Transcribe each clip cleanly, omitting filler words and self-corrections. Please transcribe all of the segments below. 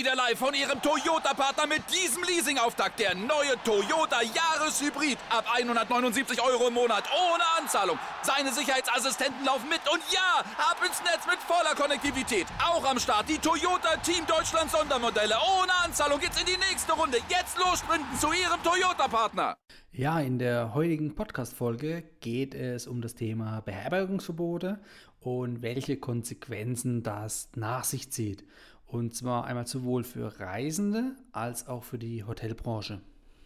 live von Ihrem Toyota-Partner mit diesem Leasing-Auftakt. Der neue Toyota Jahreshybrid. Ab 179 € im Monat. Ohne Anzahlung. Seine Sicherheitsassistenten laufen mit. Und ja, ab ins Netz mit voller Konnektivität. Auch am Start die Toyota Team Deutschland Sondermodelle. Ohne Anzahlung geht's in die nächste Runde. Jetzt los sprinten zu Ihrem Toyota-Partner. Ja, in der heutigen Podcast-Folge geht es um das Thema Beherbergungsverbote und welche Konsequenzen das nach sich zieht. Und zwar einmal sowohl für Reisende als auch für die Hotelbranche.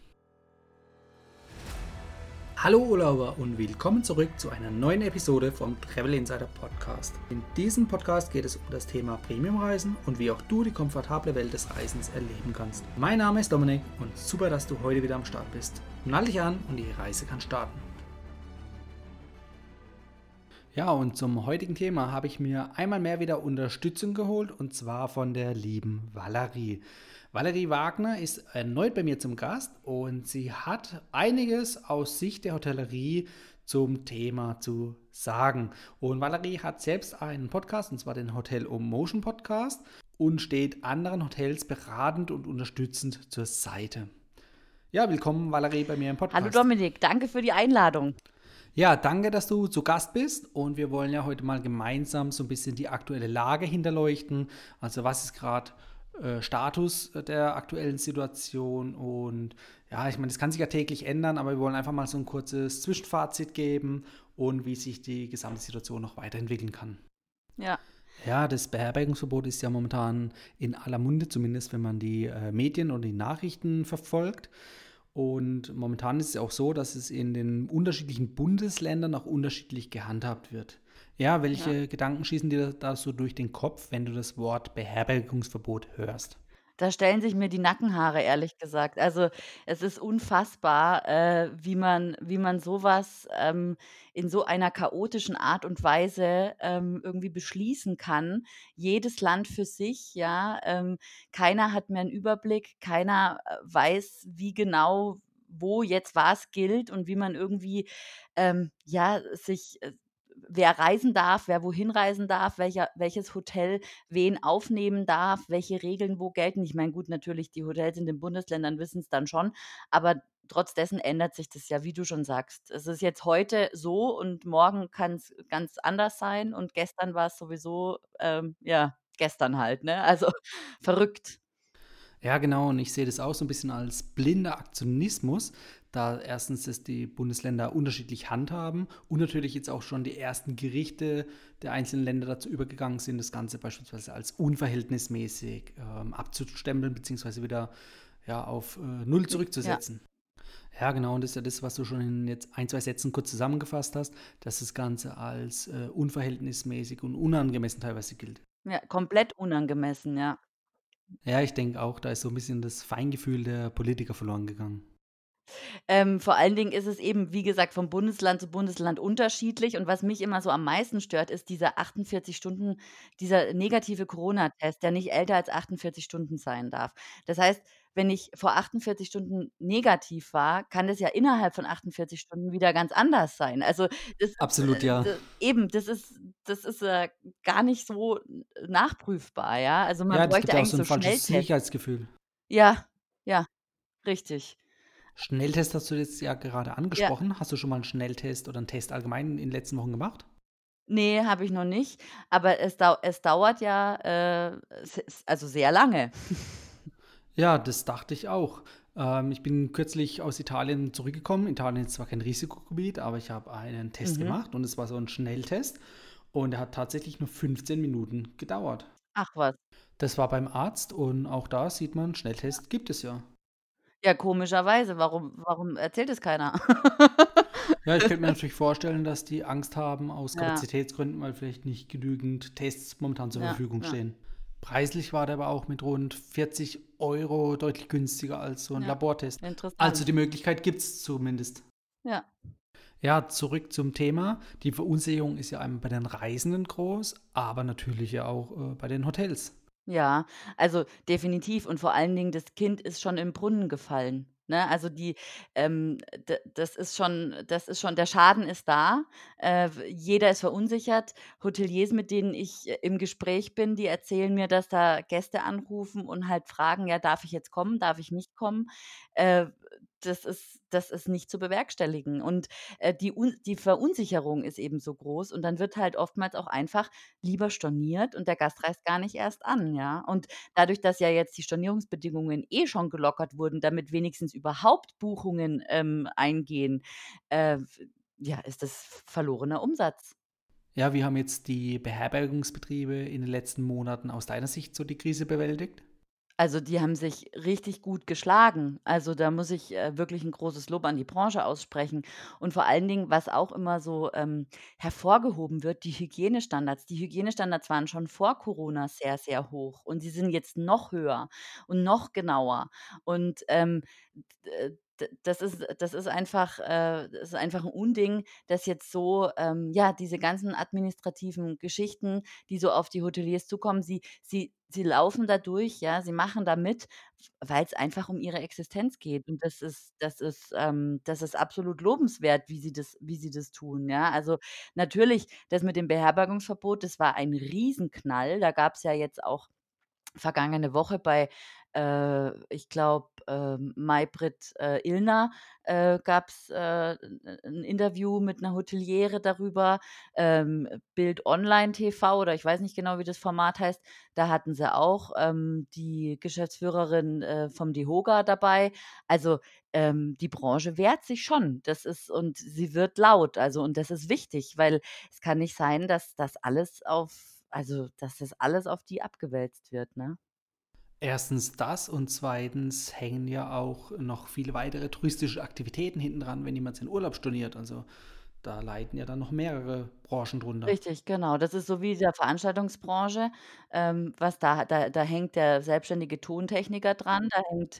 Hallo Urlauber und willkommen zurück zu einer neuen Episode vom Travel Insider Podcast. In diesem Podcast geht es um das Thema Premiumreisen und wie auch du die komfortable Welt des Reisens erleben kannst. Mein Name ist Dominik und super, dass du heute wieder am Start bist. Nall dich an und die Reise kann starten. Ja, und zum heutigen Thema habe ich mir einmal mehr wieder Unterstützung geholt und zwar von der lieben Valerie. Valerie Wagner ist erneut bei mir zum Gast und sie hat einiges aus Sicht der Hotellerie zum Thema zu sagen. Und Valerie hat selbst einen Podcast, und zwar den Hotel Motion Podcast, und steht anderen Hotels beratend und unterstützend zur Seite. Ja, willkommen Valerie bei mir im Podcast. Hallo Dominik, danke für die Einladung. Ja, danke, dass du zu Gast bist und wir wollen ja heute mal gemeinsam so ein bisschen die aktuelle Lage hinterleuchten. Also was ist gerade Status der aktuellen Situation und ja, ich meine, das kann sich ja täglich ändern, aber wir wollen einfach mal so ein kurzes Zwischenfazit geben und wie sich die gesamte Situation noch weiterentwickeln kann. Ja. Ja, das Beherbergungsverbot ist ja momentan in aller Munde, zumindest wenn man die Medien und die Nachrichten verfolgt. Und momentan ist es auch so, dass es in den unterschiedlichen Bundesländern auch unterschiedlich gehandhabt wird. Ja, welche Gedanken schießen dir da so durch den Kopf, wenn du das Wort Beherbergungsverbot hörst? Da stellen sich mir die Nackenhaare, ehrlich gesagt. Also, es ist unfassbar, wie man sowas in so einer chaotischen Art und Weise, irgendwie beschließen kann. Jedes Land für sich, ja. Keiner hat mehr einen Überblick, keiner, weiß, wie genau wo jetzt was gilt und wie man irgendwie, sich wer reisen darf, wer wohin reisen darf, welches Hotel wen aufnehmen darf, welche Regeln wo gelten. Ich meine, gut, natürlich, die Hotels in den Bundesländern wissen es dann schon, aber trotz dessen ändert sich das ja, wie du schon sagst. Es ist jetzt heute so und morgen kann es ganz anders sein und gestern war es sowieso, gestern halt, ne? Also, verrückt. Ja, genau, und ich sehe das auch so ein bisschen als blinder Aktionismus, da erstens es die Bundesländer unterschiedlich handhaben und natürlich jetzt auch schon die ersten Gerichte der einzelnen Länder dazu übergegangen sind, das Ganze beispielsweise als unverhältnismäßig abzustempeln, beziehungsweise wieder auf Null Ja. zurückzusetzen. Ja, genau, und das ist ja das, was du schon in jetzt ein, zwei Sätzen kurz zusammengefasst hast, dass das Ganze als unverhältnismäßig und unangemessen teilweise gilt. Ja, komplett unangemessen, ja. Ja, ich denke auch, da ist so ein bisschen das Feingefühl der Politiker verloren gegangen. Vor allen Dingen ist es eben, wie gesagt, von Bundesland zu Bundesland unterschiedlich. Und was mich immer so am meisten stört, ist dieser 48 Stunden dieser negative Corona-Test, der nicht älter als 48 Stunden sein darf. Das heißt, wenn ich vor 48 Stunden negativ war, kann das ja innerhalb von 48 Stunden wieder ganz anders sein. Also, das ist, Absolut, ja. eben, das ist gar nicht so nachprüfbar, ja? Also, man Ja, das gibt bräuchte ja auch eigentlich so ein so falsches Schnelltests. Sicherheitsgefühl. Ja, ja, richtig. Schnelltest hast du jetzt ja gerade Ja. angesprochen. Hast du schon mal einen Schnelltest oder einen Test allgemein in den letzten Wochen gemacht? Ne, habe ich noch nicht, aber es dauert ja, also sehr lange. Ja, das dachte ich auch. Ich bin kürzlich aus Italien zurückgekommen. Italien ist zwar kein Risikogebiet, aber ich habe einen Test Mhm. gemacht und es war so ein Schnelltest und der hat tatsächlich nur 15 Minuten gedauert. Ach was. Das war beim Arzt und auch da sieht man, Schnelltest gibt es ja. Ja, komischerweise, warum erzählt es keiner? Ja, ich könnte mir natürlich vorstellen, dass die Angst haben aus Ja, Kapazitätsgründen, weil vielleicht nicht genügend Tests momentan zur ja, Verfügung ja, stehen. Preislich war der aber auch mit rund 40 € deutlich günstiger als so ein ja. Labortest. Also Interessant. die Möglichkeit gibt es zumindest. Ja. Ja, zurück zum Thema. Die Verunsicherung ist ja einmal bei den Reisenden groß, aber natürlich ja auch bei den Hotels. Ja, also definitiv und vor allen Dingen, das Kind ist schon im Brunnen gefallen. ne? Also, das ist schon der Schaden ist da. Jeder ist verunsichert. Hoteliers, mit denen ich im Gespräch bin, die erzählen mir, dass da Gäste anrufen und halt fragen: „Ja, darf ich jetzt kommen? Darf ich nicht kommen?“ Äh, das ist nicht zu bewerkstelligen. Und, die Verunsicherung ist eben so groß und dann wird halt oftmals auch einfach lieber storniert und der Gast reist gar nicht erst an, ja? Und dadurch, dass ja jetzt die Stornierungsbedingungen eh schon gelockert wurden, damit wenigstens überhaupt Buchungen, eingehen, f ja, ist das verlorener Umsatz. Ja, wie haben jetzt die Beherbergungsbetriebe in den letzten Monaten aus deiner Sicht so die Krise bewältigt? Also, die haben sich richtig gut geschlagen. Also, da muss ich, wirklich 'n großes Lob an die Branche aussprechen. Und vor allen Dingen, was auch immer so, hervorgehoben wird, die Hygienestandards. Die Hygienestandards waren schon vor Corona sehr, sehr hoch und sie sind jetzt noch höher und noch genauer. Und, das ist einfach 'n Unding, dass jetzt so, ja, diese ganzen administrativen Geschichten, die so auf die Hoteliers zukommen, sie laufen da durch, ja, sie machen da mit, weil es einfach um ihre Existenz geht. Und das ist absolut lobenswert, wie sie das tun, ja. Also, natürlich, das mit dem Beherbergungsverbot, das war ein Riesenknall. Da gab's ja jetzt auch vergangene Woche bei, ich glaube, Maybrit, Illner, gab's, 'n Interview mit 'ner Hoteliere darüber. Bild Online TV oder ich weiß nicht genau, wie das Format heißt, da hatten sie auch, die Geschäftsführerin, vom DEHOGA dabei. Also, die Branche wehrt sich schon. Das ist und sie wird laut, also und das ist wichtig, weil es kann nicht sein, dass das alles auf die abgewälzt wird, ne? Erstens das und zweitens hängen ja auch noch viele weitere touristische Aktivitäten hinten dran, wenn jemand seinen Urlaub storniert. Also da leiden ja dann noch mehrere Branchen drunter. Richtig, genau. Das ist so wie der Veranstaltungsbranche, was da hängt der selbstständige Tontechniker dran, da hängt,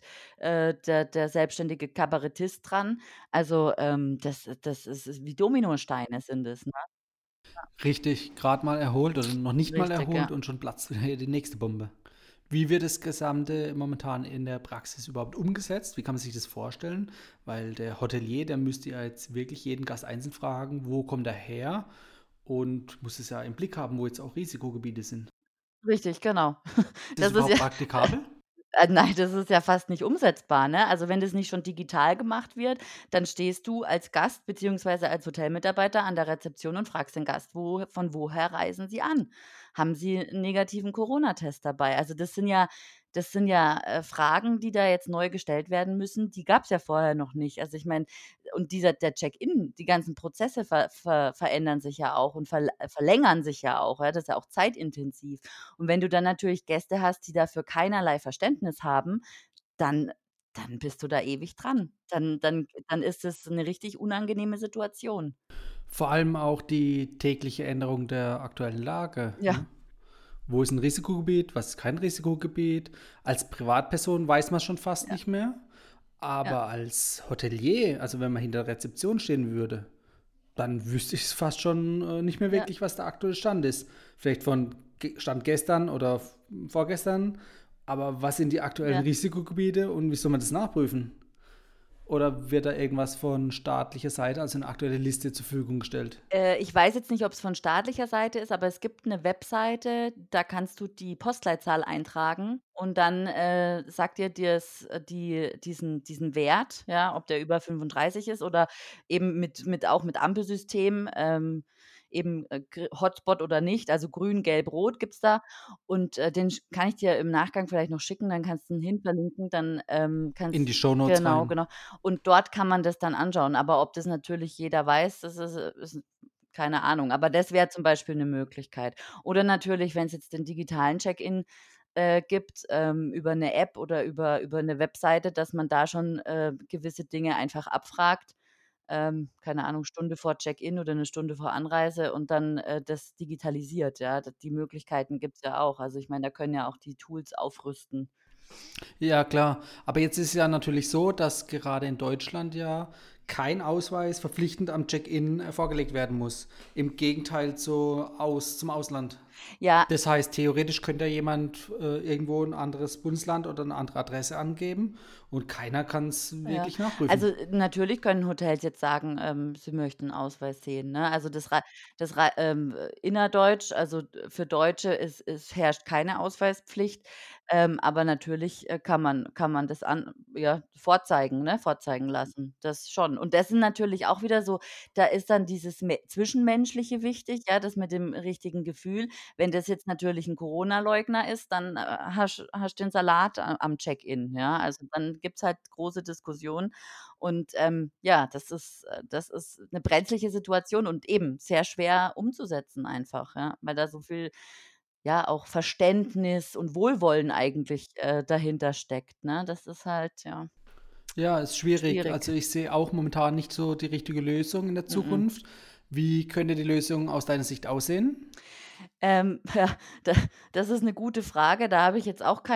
der selbstständige Kabarettist dran. Also, das ist wie Dominosteine sind es, ne? Richtig, gerade mal erholt oder noch nicht mal Richtig, erholt ja. und schon platzt wieder die nächste Bombe. Wie wird das Gesamte momentan in der Praxis überhaupt umgesetzt? Wie kann man sich das vorstellen? Weil der Hotelier, der müsste ja jetzt wirklich jeden Gast einzeln fragen, wo kommt er her? Und muss es ja im Blick haben, wo jetzt auch Risikogebiete sind. Richtig, genau. Ist das Das ist überhaupt ja praktikabel? Nein, das ist ja fast nicht umsetzbar, ne? Also, wenn das nicht schon digital gemacht wird, dann stehst du als Gast beziehungsweise als Hotelmitarbeiter an der Rezeption und fragst den Gast: „Von woher reisen Sie an? Haben Sie 'n negativen Corona-Test dabei?“ Also, das sind ja, Fragen, die da jetzt neu gestellt werden müssen, die gab's ja vorher noch nicht. Also, ich meine und der Check-in, die ganzen Prozesse verändern sich ja auch und verlängern sich ja auch, ja? Das ist ja auch zeitintensiv. Und wenn du dann natürlich Gäste hast, die dafür keinerlei Verständnis haben, dann dann bist du da ewig dran. Dann ist es 'ne richtig unangenehme Situation. Vor allem auch die tägliche Änderung der aktuellen Lage. Ja, Ne? Wo ist ein Risikogebiet, was ist kein Risikogebiet? Als Privatperson weiß man schon fast ja, nicht mehr. ja, Aber als Hotelier, also wenn man hinter der Rezeption stehen würde, dann wüsste ich es fast schon nicht mehr ja, wirklich, was der aktuelle Stand ist. Vielleicht von Stand gestern oder vorgestern. Aber was sind die aktuellen ja. Risikogebiete und wie soll man das nachprüfen? Oder wird da irgendwas von staatlicher Seite, also eine aktuelle Liste zur Verfügung gestellt? Ich weiß jetzt nicht, ob's von staatlicher Seite ist, aber es gibt 'ne Webseite, da kannst du die Postleitzahl eintragen und dann, sagt dir diesen Wert, ja, ob der über 35 ist oder eben mit Ampelsystem, eben, Hotspot oder nicht, also grün, gelb, rot gibt's da und, den kann ich dir im Nachgang vielleicht noch schicken, dann kannst du ihn hin verlinken, dann, In kannst die Shownotes genau, rein. genau. Und dort kann man das dann anschauen. Aber ob das natürlich jeder weiß, das ist keine Ahnung. Aber das wäre zum Beispiel 'ne Möglichkeit. Oder natürlich, wenn's jetzt den digitalen Check-in, gibt, über 'ne App oder über 'ne Webseite, dass man da schon, gewisse Dinge einfach abfragt. Keine Ahnung, Stunde vor Check-in oder 'ne Stunde vor Anreise und dann, das digitalisiert, ja. Die Möglichkeiten gibt's ja auch. Also, ich meine, da können ja auch die Tools aufrüsten. Ja, klar. Aber jetzt ist es ja natürlich so, dass gerade in Deutschland ja kein Ausweis verpflichtend am Check-in vorgelegt werden muss. Im Gegenteil zum Ausland. Ja, Das heißt, theoretisch könnte ja jemand irgendwo ein anderes Bundesland oder eine andere Adresse angeben und keiner kann es ja. wirklich nachprüfen. Also, natürlich können Hotels jetzt sagen, sie möchten 'n Ausweis sehen, ne? Also, innerdeutsch, also, für Deutsche herrscht keine Ausweispflicht, aber natürlich, kann man das vorzeigen, ne, vorzeigen lassen, das schon. Und das sind natürlich auch wieder so, da ist dann dieses Zwischenmenschliche wichtig, ja, das mit dem richtigen Gefühl. Wenn das jetzt natürlich 'n Corona-Leugner ist, dann, hast den Salat am Check-in, ja? Also, dann gibt's halt große Diskussionen und, ja, das ist 'ne brenzliche Situation und eben sehr schwer umzusetzen einfach, ja, weil da so viel, ja, auch Verständnis und Wohlwollen eigentlich, dahinter steckt, ne? Das ist halt, ja, Ja, ist schwierig. schwierig. Also ich sehe auch momentan nicht so die richtige Lösung in der Mhm. Zukunft. Wie könnte die Lösung aus deiner Sicht aussehen? Ja, da das ist 'ne gute Frage. Da habe ich jetzt auch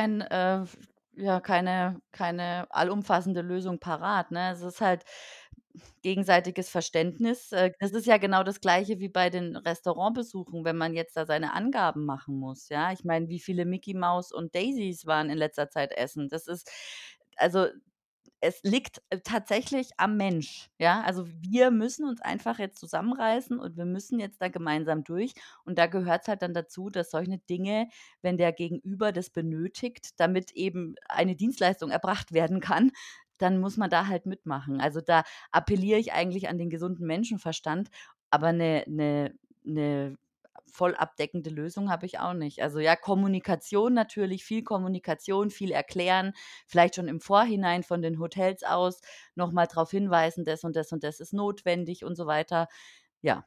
keine allumfassende Lösung parat, ne? Es ist halt gegenseitiges Verständnis. Das ist ja genau das Gleiche wie bei den Restaurantbesuchen, wenn man jetzt da seine Angaben machen muss, ja? Ich meine, wie viele Micky Maus und Daisys waren in letzter Zeit essen? Das ist also es liegt, tatsächlich am Mensch, ja? Also, wir müssen uns einfach jetzt zusammenreißen und wir müssen jetzt da gemeinsam durch. Und da gehört's halt dann dazu, dass solche Dinge, wenn der Gegenüber das benötigt, damit eben eine Dienstleistung erbracht werden kann, dann muss man da halt mitmachen. Also, da appelliere ich eigentlich an den gesunden Menschenverstand, aber eine voll abdeckende Lösung habe ich auch nicht. Also, ja, Kommunikation natürlich, viel Kommunikation, viel erklären, vielleicht schon im Vorhinein von den Hotels aus noch mal drauf hinweisen, das und das und das ist notwendig und so weiter. Ja,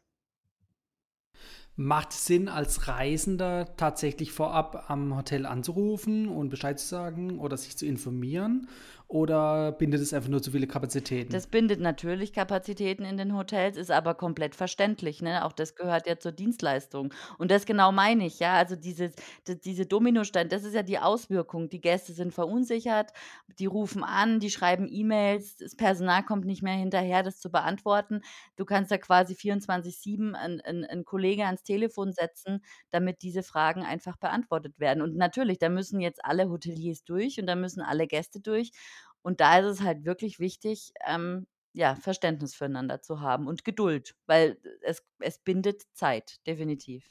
Macht es Sinn, als Reisender tatsächlich vorab am Hotel anzurufen und Bescheid zu sagen oder sich zu informieren? Oder bindet es einfach nur zu viele Kapazitäten? das bindet natürlich Kapazitäten in den Hotels, ist aber komplett verständlich, ne? Auch das gehört ja zur Dienstleistung. Und das genau meine ich, ja. Also, diese Dominostein, das ist ja die Auswirkung. Die Gäste sind verunsichert, die rufen an, die schreiben E-Mails, das Personal kommt nicht mehr hinterher, das zu beantworten. Du kannst da quasi 24/7 'n Kollege ans Telefon setzen, damit diese Fragen einfach beantwortet werden. Und natürlich, da müssen jetzt alle Hoteliers durch und da müssen alle Gäste durch. Und da ist es halt wirklich wichtig, ja, Verständnis füreinander zu haben und Geduld, weil es bindet Zeit, definitiv.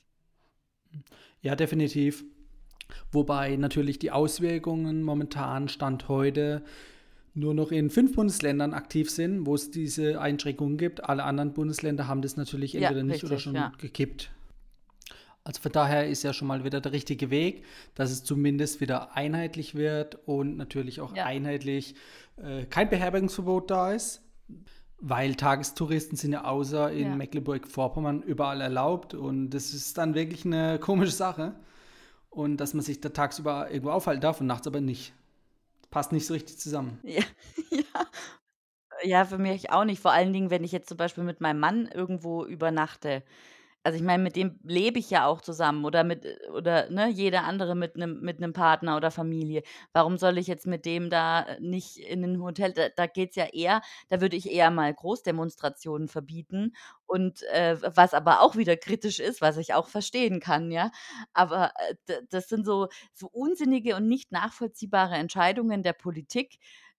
Ja, definitiv. Wobei natürlich die Auswirkungen momentan Stand heute nur noch in 5 Bundesländern aktiv sind, wo es diese Einschränkungen gibt. Alle anderen Bundesländer haben das natürlich Ja, entweder nicht oder richtig, schon ja. gekippt. Also von daher ist ja schon mal wieder der richtige Weg, dass es zumindest wieder einheitlich wird und natürlich auch Ja, einheitlich kein Beherbergungsverbot da ist, weil Tagestouristen sind ja außer in ja. Mecklenburg-Vorpommern überall erlaubt und das ist dann wirklich eine komische Sache und dass man sich da tagsüber irgendwo aufhalten darf und nachts aber nicht. Passt nicht so richtig zusammen. Ja, ja. Ja, für mich auch nicht. Vor allen Dingen, wenn ich jetzt zum Beispiel mit meinem Mann irgendwo übernachte. Also, ich meine, mit dem lebe ich ja auch zusammen oder, ne, jeder andere mit 'nem Partner oder Familie. Warum soll ich jetzt mit dem da, nicht in 'nen Hotel da geht's ja eher da würde ich eher mal Großdemonstrationen verbieten und, was aber auch wieder kritisch ist, was ich auch verstehen kann, ja. Aber, das sind so unsinnige und nicht nachvollziehbare Entscheidungen der Politik,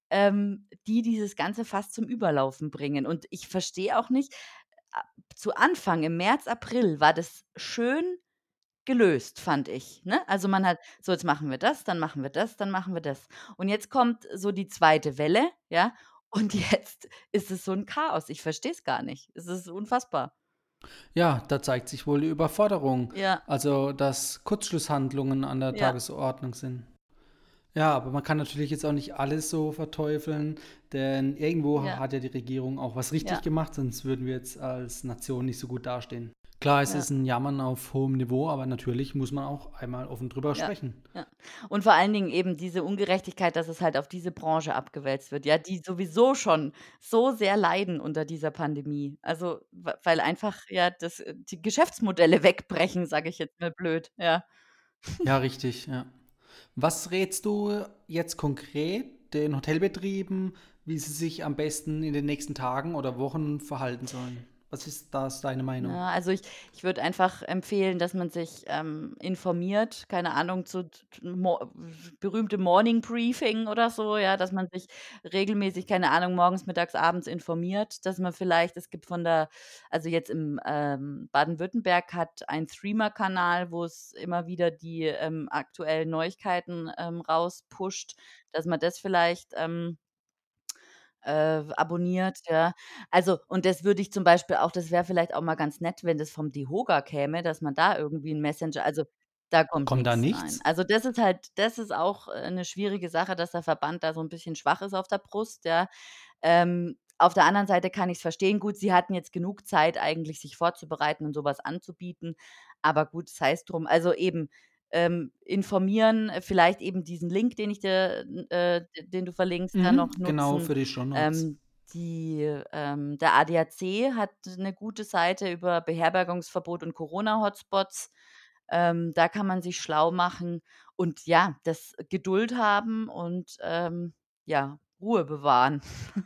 die dieses Ganze fast zum Überlaufen bringen. Und ich verstehe auch nicht a zu Anfang im März, April war das schön gelöst, fand ich, ne? Also, man hat so: „Jetzt machen wir das, dann machen wir das, dann machen wir das.“ Und jetzt kommt so die zweite Welle, ja, und jetzt ist es so 'n Chaos. Ich verstehe es gar nicht. Es ist unfassbar. Ja, da zeigt sich wohl die Überforderung, Ja, also dass Kurzschlusshandlungen an der ja, Tagesordnung sind. Ja, aber man kann natürlich jetzt auch nicht alles so verteufeln, denn irgendwo ja, hat ja die Regierung auch was richtig ja, gemacht, sonst würden wir jetzt als Nation nicht so gut dastehen. Klar, es ja. ist ein Jammern auf hohem Niveau, aber natürlich muss man auch einmal offen drüber Ja, sprechen. ja. Und vor allen Dingen eben diese Ungerechtigkeit, dass es halt auf diese Branche abgewälzt wird, ja, die sowieso schon so sehr leiden unter dieser Pandemie. Also, weil einfach, ja, die Geschäftsmodelle wegbrechen, sage ich jetzt mal blöd, ja. Ja, richtig, ja. Was rätst du jetzt konkret den Hotelbetrieben, wie sie sich am besten in den nächsten Tagen oder Wochen verhalten sollen? Was ist da deine Meinung? Ja, also ich würde einfach empfehlen, dass man sich, informiert, keine Ahnung, berühmte Morning Briefing oder so, ja, dass man sich regelmäßig, keine Ahnung, morgens, mittags, abends informiert, dass man vielleicht es gibt also jetzt im, Baden-Württemberg hat ein Threema-Kanal, wo es immer wieder die, aktuellen Neuigkeiten, rauspusht, dass man das vielleicht, abonniert, ja. Also, und das würde ich zum Beispiel auch das wäre vielleicht auch mal ganz nett, wenn das vom DEHOGA käme, dass man da irgendwie 'n Messenger also, da kommt Kommt da nix, nein. nichts? Also, das ist auch, 'ne schwierige Sache, dass der Verband da so 'n bisschen schwach ist auf der Brust, ja. Auf der anderen Seite kann ich's verstehen. Gut, sie hatten jetzt genug Zeit eigentlich, sich vorzubereiten und so was anzubieten, aber gut, sei's drum. Also, eben, informieren, vielleicht eben diesen Link, den ich dir den du verlinkst, dann noch Genau, nutzen. für die Shownotes. Ähm, der ADAC hat 'ne gute Seite über Beherbergungsverbot und Corona-Hotspots. Da kann man sich schlau machen und ja, das Geduld haben und, ja, Ruhe bewahren.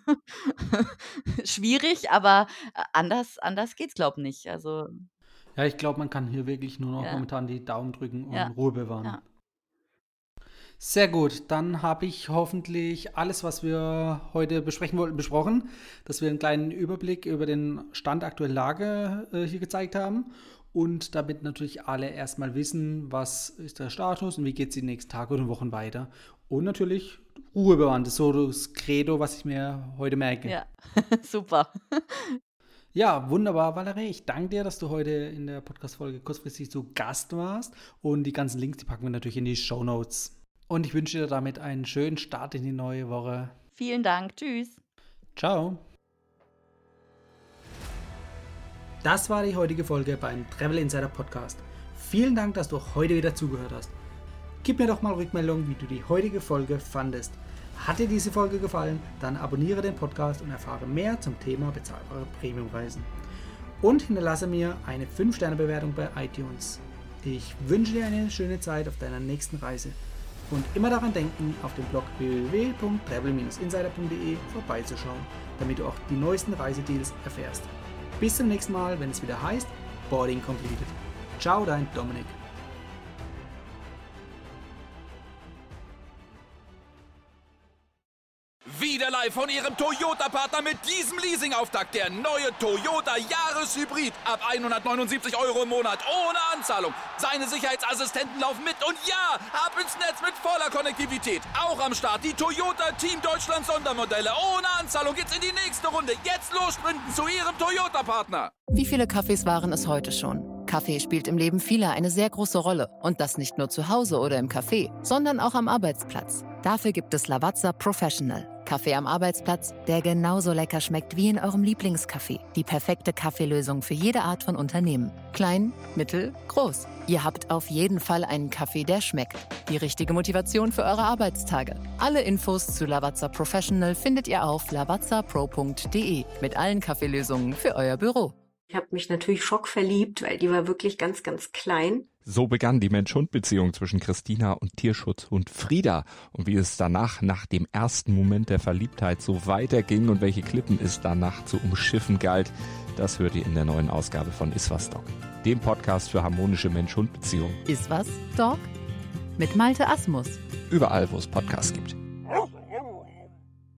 Schwierig, aber, anders geht's, glaube nicht. Also, Ja, ich glaube, man kann hier wirklich nur noch ja, momentan die Daumen drücken und ja, Ruhe bewahren. ja. Sehr gut, dann habe ich hoffentlich alles, was wir heute besprechen wollten, besprochen, dass wir einen kleinen Überblick über den Stand aktuelle Lage hier gezeigt haben und damit natürlich alle erstmal wissen, was ist der Status und wie geht es die nächsten Tage oder Wochen weiter. Und natürlich Ruhe bewahren, das ist so das Credo, was ich mir heute merke. Ja, super. Ja, wunderbar, Valerie. Ich danke dir, dass du heute in der Podcast-Folge kurzfristig zu Gast warst. Und die ganzen Links, die packen wir natürlich in die Shownotes. Und ich wünsche dir damit einen schönen Start in die neue Woche. Vielen Dank. Tschüss. Ciao. Das war die heutige Folge beim Travel Insider Podcast. Vielen Dank, dass du heute wieder zugehört hast. Gib mir doch mal Rückmeldung, wie du die heutige Folge fandest. Hat dir diese Folge gefallen, dann abonniere den Podcast und erfahre mehr zum Thema bezahlbare Premiumreisen. Und hinterlasse mir eine 5-Sterne-Bewertung bei iTunes. Ich wünsche dir eine schöne Zeit auf deiner nächsten Reise. Und immer daran denken, auf dem Blog www.travel-insider.de vorbeizuschauen, damit du auch die neuesten Reisedeals erfährst. Bis zum nächsten Mal, wenn es wieder heißt Boarding Completed. Ciao, dein Dominik. Wieder live von Ihrem Toyota-Partner mit diesem Leasing-Auftakt. Der neue Toyota Jahreshybrid. Ab 179 € im Monat. Ohne Anzahlung. Seine Sicherheitsassistenten laufen mit. Und ja, ab ins Netz mit voller Konnektivität. Auch am Start die Toyota Team Deutschland Sondermodelle. Ohne Anzahlung geht's in die nächste Runde. Jetzt los sprinten zu Ihrem Toyota-Partner. Wie viele Kaffees waren es heute schon? Kaffee spielt im Leben vieler eine sehr große Rolle. Und das nicht nur zu Hause oder im Café, sondern auch am Arbeitsplatz. Dafür gibt es Lavazza Professional. Kaffee am Arbeitsplatz, der genauso lecker schmeckt wie in eurem Lieblingscafé. Die perfekte Kaffeelösung für jede Art von Unternehmen. Klein, mittel, groß. Ihr habt auf jeden Fall einen Kaffee, der schmeckt. Die richtige Motivation für eure Arbeitstage. Alle Infos zu Lavazza Professional findet ihr auf lavazzapro.de mit allen Kaffeelösungen für euer Büro. Ich habe mich natürlich schockverliebt, weil die war wirklich ganz, ganz klein. So begann die Mensch-Hund-Beziehung zwischen Christina und Tierschutzhund Frieda. Und wie es danach, nach dem ersten Moment der Verliebtheit, so weiterging und welche Klippen es danach zu umschiffen galt, das hört ihr in der neuen Ausgabe von Iswas Dog, dem Podcast für harmonische Mensch-Hund-Beziehungen. Iswas Dog? Mit Malte Asmus. Überall, wo es Podcasts gibt.